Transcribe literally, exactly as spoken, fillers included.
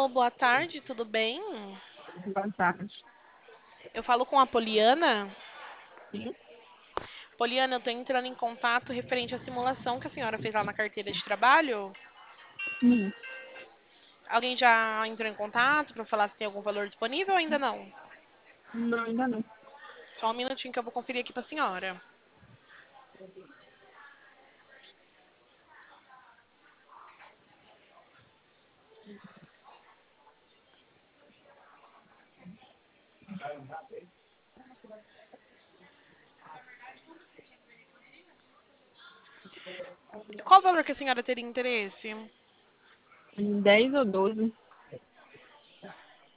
boa tarde, tudo bem? Boa tarde. Eu falo com a Poliana. Sim, Poliana, eu tô entrando em contato referente à simulação que a senhora fez lá na carteira de trabalho. sim. Alguém já entrou em contato para falar se tem algum valor disponível ou ainda não? Não, ainda não. Só um minutinho que eu vou conferir aqui para a senhora. Qual o valor que a senhora teria interesse? Em dez ou doze.